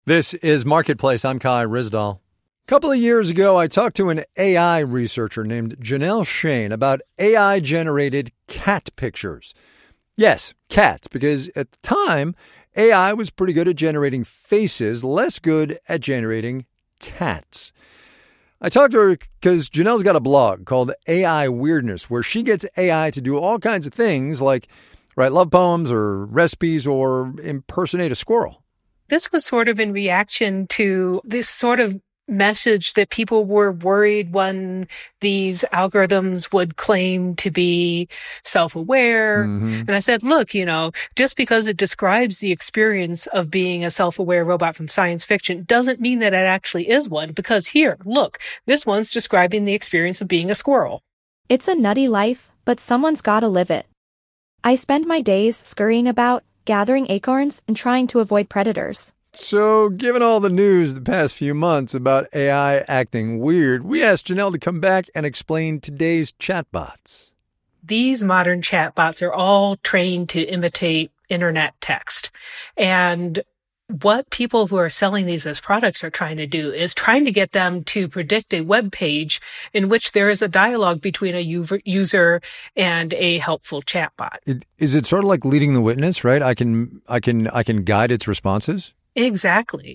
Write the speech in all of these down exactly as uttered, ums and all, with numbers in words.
This is Marketplace. I'm Kai Ryssdal. A couple of years ago, I talked to an A I researcher named Janelle Shane about A I-generated cat pictures. Yes, cats, because at the time, A I was pretty good at generating faces, less good at generating cats. I talked to her because Janelle's got a blog called A I Weirdness, where she gets A I to do all kinds of things like write love poems or recipes or impersonate a squirrel. This was sort of in reaction to this sort of message that people were worried when these algorithms would claim to be self-aware. Mm-hmm. And I said, look, you know, just because it describes the experience of being a self-aware robot from science fiction doesn't mean that it actually is one. Because here, look, this one's describing the experience of being a squirrel. It's a nutty life, but someone's gotta live it. I spend my days scurrying about, gathering acorns and trying to avoid predators. So, given all the news the past few months about A I acting weird, we asked Janelle to come back and explain today's chatbots. These modern chatbots are all trained to imitate internet text. And what people who are selling these as products are trying to do is trying to get them to predict a web page in which there is a dialogue between a user and a helpful chatbot. It, is it sort of like leading the witness, right? I can, I can, I can guide its responses. Exactly.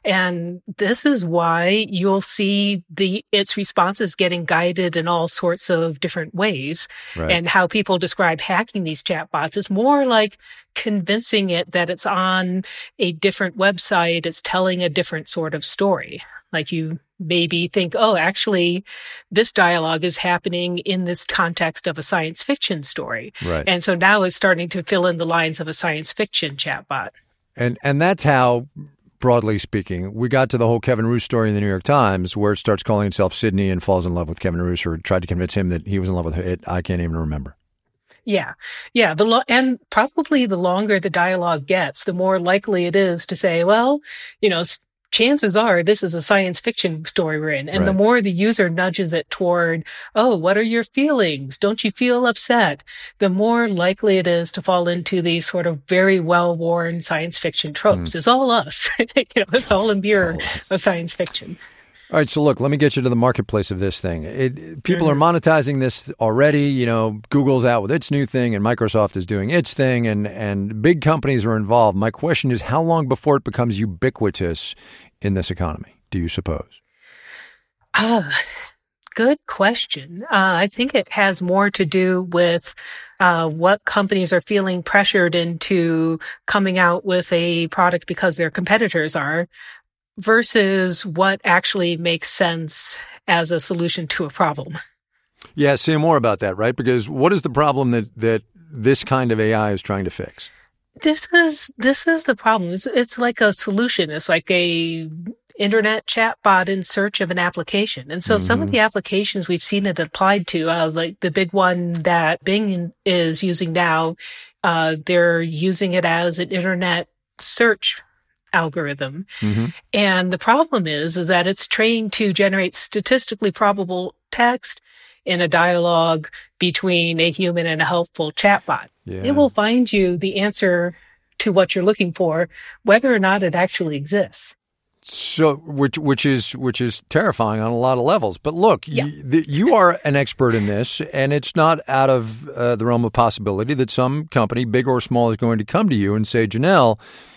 And this is why you'll see the its responses getting guided in all sorts of different ways. Right. And how people describe hacking these chatbots is more like convincing it that it's on a different website, it's telling a different sort of story. Like you maybe think, oh, actually, this dialogue is happening in this context of a science fiction story. Right. And so now it's starting to fill in the lines of a science fiction chatbot. And and that's how, broadly speaking, we got to the whole Kevin Roose story in the New York Times, where it starts calling itself Sydney and falls in love with Kevin Roose, or tried to convince him that he was in love with it. I can't even remember. Yeah. Yeah. The lo- and probably the longer the dialogue gets, the more likely it is to say, well, you know, chances are this is a science fiction story we're in. And right. The more the user nudges it toward, oh, what are your feelings? Don't you feel upset? The more likely it is to fall into these sort of very well-worn science fiction tropes. Mm. It's all us. you know, it's all a mirror it's all of science fiction. All right, so look, let me get you to the marketplace of this thing. It, people mm-hmm. are monetizing this already. You know, Google's out with its new thing, and Microsoft is doing its thing, and, and big companies are involved. My question is, how long before it becomes ubiquitous in this economy, do you suppose? Ah, good question. Uh, I think it has more to do with uh, what companies are feeling pressured into coming out with a product because their competitors are, versus what actually makes sense as a solution to a problem. Yeah, say more about that, right? Because what is the problem that, that this kind of A I is trying to fix? This is this is the problem. It's, it's like a solution. It's like a internet chatbot in search of an application. And so mm-hmm. some of the applications we've seen it applied to, uh, like the big one that Bing is using now, uh, they're using it as an internet search algorithm. Mm-hmm. And the problem is, is that it's trained to generate statistically probable text in a dialogue between a human and a helpful chatbot. Yeah. It will find you the answer to what you're looking for, whether or not it actually exists. So, which which is which is terrifying on a lot of levels. But look, yeah. you, the, you are an expert in this, and it's not out of uh, the realm of possibility that some company, big or small, is going to come to you and say, Janelle,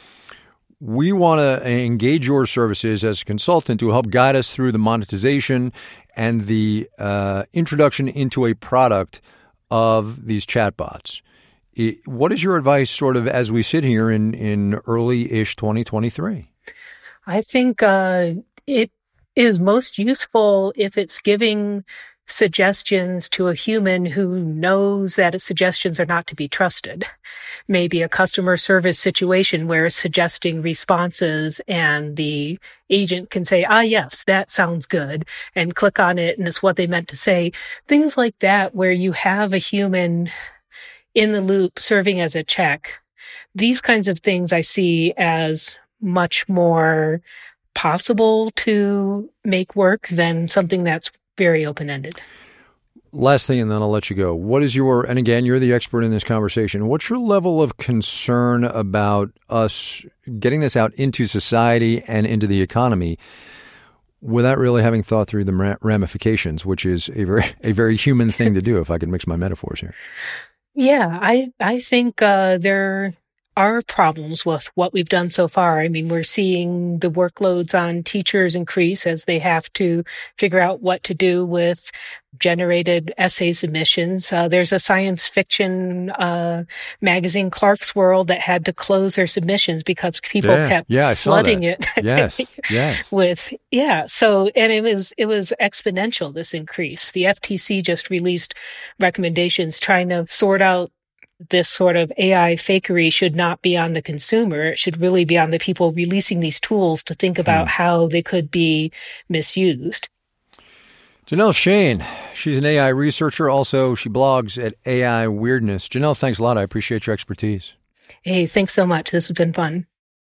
we want to engage your services as a consultant to help guide us through the monetization and the uh, introduction into a product of these chatbots. It, what is your advice sort of as we sit here in, in early-ish twenty twenty-three? I think uh, it is most useful if it's giving suggestions to a human who knows that its suggestions are not to be trusted. Maybe a customer service situation where it's suggesting responses and the agent can say, ah, yes, that sounds good, and click on it and it's what they meant to say. Things like that where you have a human in the loop serving as a check. These kinds of things I see as much more possible to make work than something that's very open-ended. Last thing, and then I'll let you go. What is your, and again, you're the expert in this conversation, what's your level of concern about us getting this out into society and into the economy without really having thought through the ramifications, which is a very, a very human thing to do, if I can mix my metaphors here? Yeah, I, I think uh, there are problems with what we've done so far. I mean, we're seeing the workloads on teachers increase as they have to figure out what to do with generated essay submissions. Uh, there's a science fiction uh, magazine, Clarkesworld, that had to close their submissions because people yeah, kept yeah, I saw flooding that. it. Yes, yes. With yeah, so and it was it was exponential, this increase. The F T C just released recommendations trying to sort out this sort of A I fakery should not be on the consumer. It should really be on the people releasing these tools to think about hmm. how they could be misused. Janelle Shane, she's an A I researcher. Also, she blogs at A I Weirdness. Janelle, thanks a lot. I appreciate your expertise. Hey, thanks so much. This has been fun.